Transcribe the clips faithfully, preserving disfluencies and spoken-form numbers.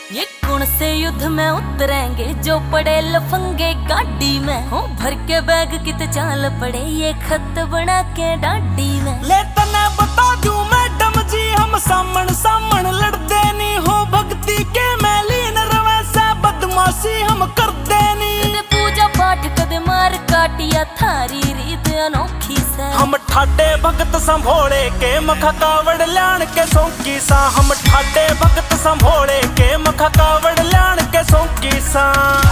ये कौन से युद्ध में उतरेंगे जो पड़े लफंगे गाड़ी में हो भर के बैग कित चाल पड़े ये खत बना के डाडी में। ले तने बता दूं मैडम जी हम सामन सामन लड़ते नहीं हो भक्ति के मैलीन रवे से बदमाशी हम करते नहीं। पूजा पाठ कदे मार काटिया थारी रीत अनोखी से हम ठाडे भगत संभोले के मखा कावड़ ल्याण के सौंकी सा। हम ठाडे भगत संभोले के मखा कावड़ ल्याण के सौंकी सा।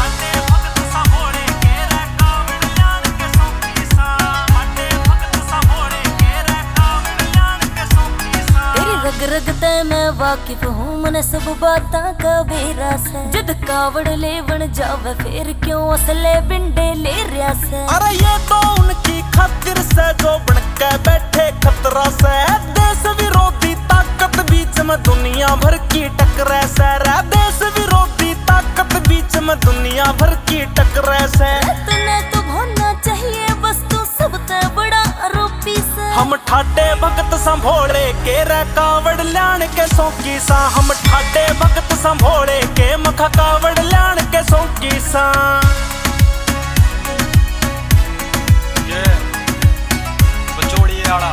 रग रग ते मैं वाकिफ हूँ मन सब बाता का बेरा से। जद कावड़ लेवन जावे फिर क्यों असले बिंडे ले रिया से। अरे ये तो उनकी खातिर से जो बन के बैठे खतरा से। देश विरोधी ताकत बीच में दुनिया भर की टकरे से। देश विरोधी ताकत बीच में दुनिया भर की टकरे से। तने तो होना चाहिए बस तू सबसे बड़ा आरोपी से। हम ठाडे भगत संभोले के रे कावड़ ल्याण के सौंकी सा। हम ठाडे भगत संभोले के मखा कावड़ ल्याण के सौंकी सा। ये बचोड़ी आड़ा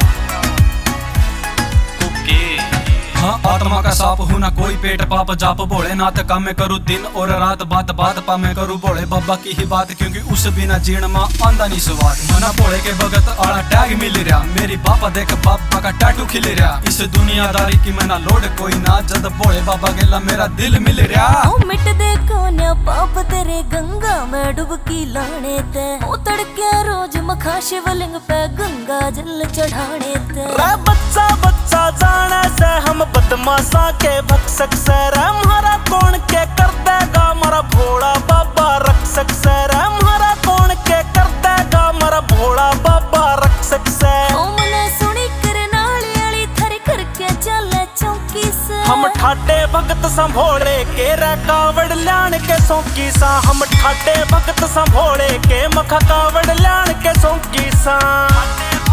ओके। हाँ आत्मा का साप हूँ ना कोई पेट पाप जाप भोलेनाथ का मैं करूँ दिन और रात बात बात पा मैं करूँ भोले बाबा की ही बात क्योंकि उस बिना जीण माँ आंदा नहीं स्वाद। मना भोले के भगत आड़ा टैग मिल रहा मेरी बापा देख बाबा का टैटू खिल रहा। इस दुनियादारी की मैं ना लोड कोई ना जद भोले बाबा गेला मेरा दिल मिल रहा। ओ मिट दे कोन्या पाप तेरे गंगा में डुबकी लाने ते। ओ तड़के रोज मखा शिवलिंग पे गंगा जल चढ़ाने ते। रे बच्चा बच्चा जाने से हम बदमाशा के भक्षक से। रे मारा कौन के कर देगा मारा भोला बाबा रक्षक से। रे मारा कौन के कर देगा मारा भोला बाबा रक्षक से। ओ मने सुनी कर नाली अली थर करके चले चौकी से। हम ठाडे भगत संभोले के रे कावड़ ल्याण के सौंकी सा। हम ठाडे भगत संभोले के मखा कावड़ ल्याण के सौंकी सा।